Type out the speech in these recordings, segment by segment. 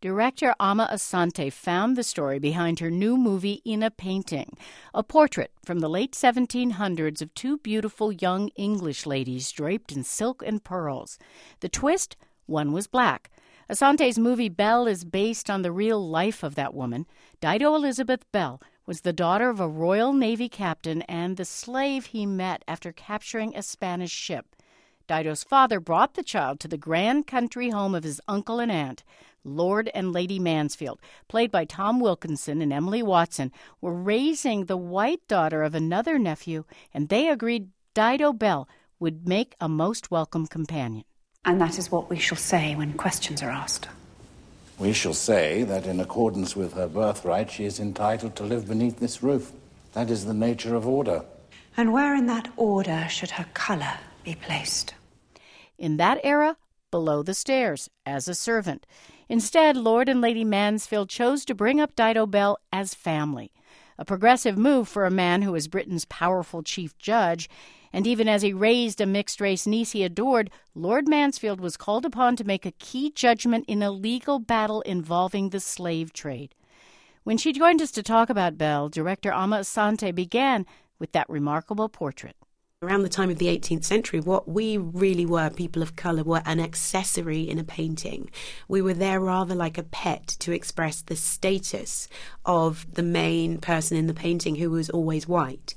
Director Ama Asante found the story behind her new movie In a Painting, a portrait from the late 1700s of two beautiful young English ladies draped in silk and pearls. The twist? One was black. Asante's movie Belle is based on the real life of that woman. Dido Elizabeth Bell was the daughter of a Royal Navy captain and the slave he met after capturing a Spanish ship. Dido's father brought the child to the grand country home of his uncle and aunt. Lord and Lady Mansfield, played by Tom Wilkinson and Emily Watson, were raising the white daughter of another nephew, and they agreed Dido Bell would make a most welcome companion. And that is what we shall say when questions are asked. We shall say that in accordance with her birthright, she is entitled to live beneath this roof. That is the nature of order. And where in that order should her colour be placed? In that era, below the stairs, as a servant. Instead, Lord and Lady Mansfield chose to bring up Dido Bell as family, a progressive move for a man who was Britain's powerful chief judge. And even as he raised a mixed-race niece he adored, Lord Mansfield was called upon to make a key judgment in a legal battle involving the slave trade. When she joined us to talk about Belle, director Ama Asante began with that remarkable portrait. Around the time of the 18th century, what we really were, people of colour, were an accessory in a painting. We were there rather like a pet to express the status of the main person in the painting, who was always white.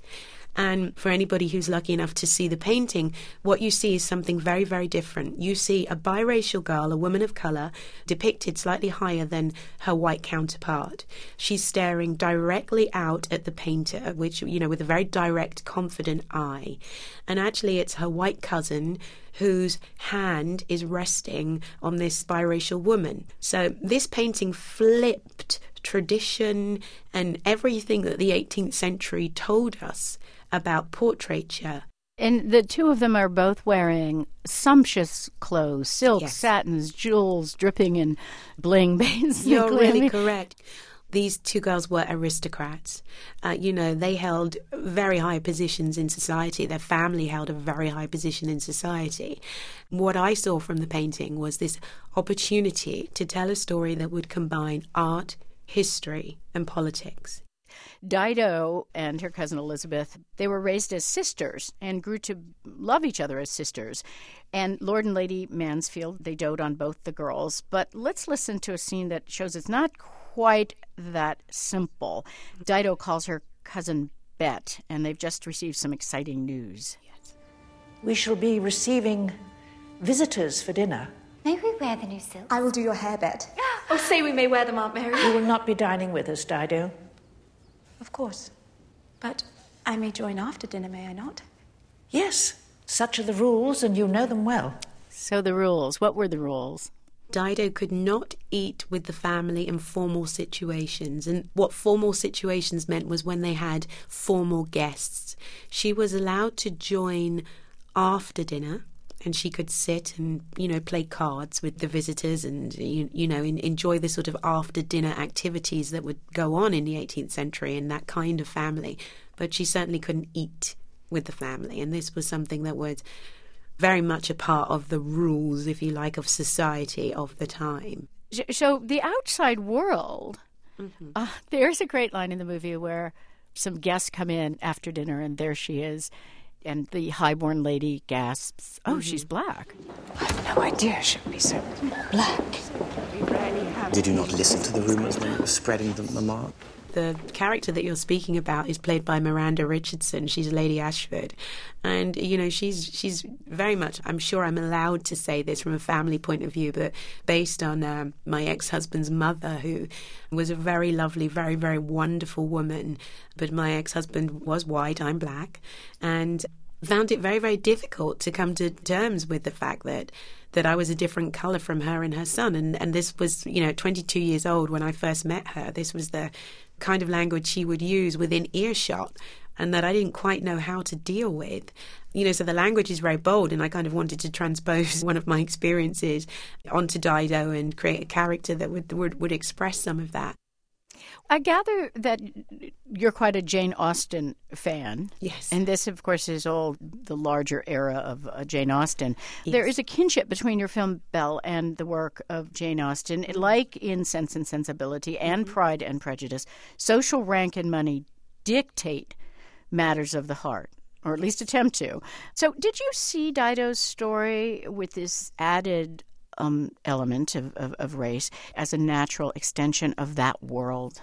And for anybody who's lucky enough to see the painting, what you see is something very, very different. You see a biracial girl, a woman of colour, depicted slightly higher than her white counterpart. She's staring directly out at the painter, which, with a very direct, confident eye. And actually it's her white cousin whose hand is resting on this biracial woman. So this painting flipped tradition and everything that the 18th century told us about portraiture. And the two of them are both wearing sumptuous clothes, silk, yes, satins, jewels dripping in bling, basically. You're really correct. These two girls were aristocrats. They held very high positions in society. Their family held a very high position in society. What I saw from the painting was this opportunity to tell a story that would combine art, history, and politics. Dido and her cousin Elizabeth, they were raised as sisters and grew to love each other as sisters. And Lord and Lady Mansfield, they dote on both the girls. But let's listen to a scene that shows it's not quite that simple. Dido calls her cousin Bet, and they've just received some exciting news. Yes. We shall be receiving visitors for dinner. May we wear the new silks? I will do your hair, Bet. Oh, say we may wear them, Aunt Mary. You will not be dining with us, Dido. Of course. But I may join after dinner, may I not? Yes, such are the rules, and you know them well. So the rules. What were the rules? Dido could not eat with the family in formal situations. And what formal situations meant was when they had formal guests. She was allowed to join after dinner, and she could sit and, play cards with the visitors and, enjoy the sort of after-dinner activities that would go on in the 18th century in that kind of family. But she certainly couldn't eat with the family, and this was something that was very much a part of the rules, if you like, of society of the time. So the outside world, there's a great line in the movie where some guests come in after dinner, and there she is. And the highborn lady gasps, "Oh, she's black." I had no idea she would be so black. Did you not listen to the rumours when it was spreading, Mamma? The character that you're speaking about is played by Miranda Richardson. She's Lady Ashford. And, she's very much, I'm sure I'm allowed to say this from a family point of view, but based on my ex-husband's mother, who was a very lovely, very, very wonderful woman. But my ex-husband was white, I'm black, and found it very, very difficult to come to terms with the fact that I was a different colour from her and her son. And this was, 22 years old when I first met her. This was the kind of language she would use within earshot, and that I didn't quite know how to deal with. So the language is very bold, and I kind of wanted to transpose one of my experiences onto Dido and create a character that would express some of that. I gather that you're quite a Jane Austen fan. Yes. And this, of course, is all the larger era of Jane Austen. Yes. There is a kinship between your film, Belle, and the work of Jane Austen. Like in Sense and Sensibility and Pride and Prejudice, social rank and money dictate matters of the heart, or at least attempt to. So did you see Dido's story with this added element of race as a natural extension of that world?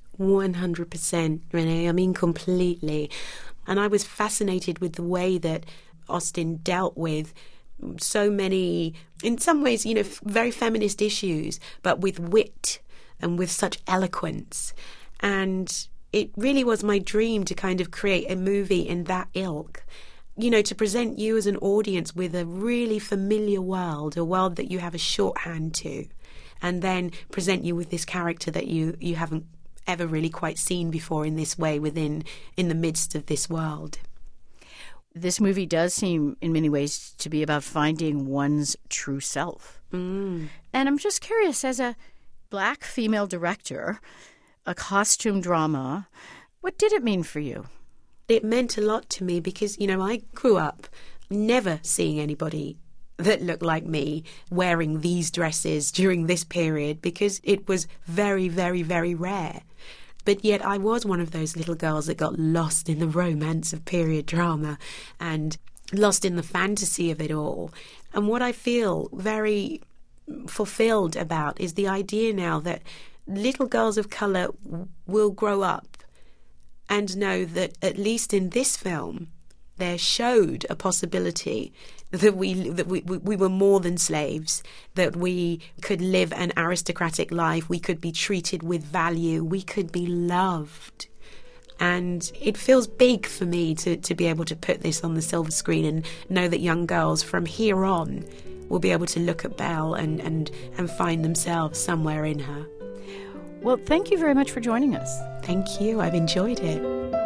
100%, Renee. I mean, completely. And I was fascinated with the way that Austen dealt with so many, in some ways, very feminist issues, but with wit and with such eloquence. And it really was my dream to kind of create a movie in that ilk. To present you as an audience with a really familiar world, a world that you have a shorthand to, and then present you with this character that you haven't ever really quite seen before in this way in the midst of this world. This movie does seem, in many ways, to be about finding one's true self. And I'm just curious, as a Black female director, a costume drama, what did it mean for you? It meant a lot to me because, I grew up never seeing anybody that looked like me wearing these dresses during this period because it was very, very, very rare. But yet I was one of those little girls that got lost in the romance of period drama and lost in the fantasy of it all. And what I feel very fulfilled about is the idea now that little girls of colour will grow up and know that, at least in this film, there showed a possibility that we were more than slaves, that we could live an aristocratic life, we could be treated with value, we could be loved. And it feels big for me to be able to put this on the silver screen and know that young girls from here on will be able to look at Belle and find themselves somewhere in her. Well, thank you very much for joining us. Thank you. I've enjoyed it.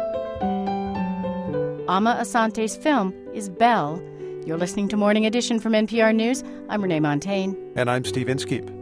Ama Asante's film is Belle. You're listening to Morning Edition from NPR News. I'm Renee Montagne. And I'm Steve Inskeep.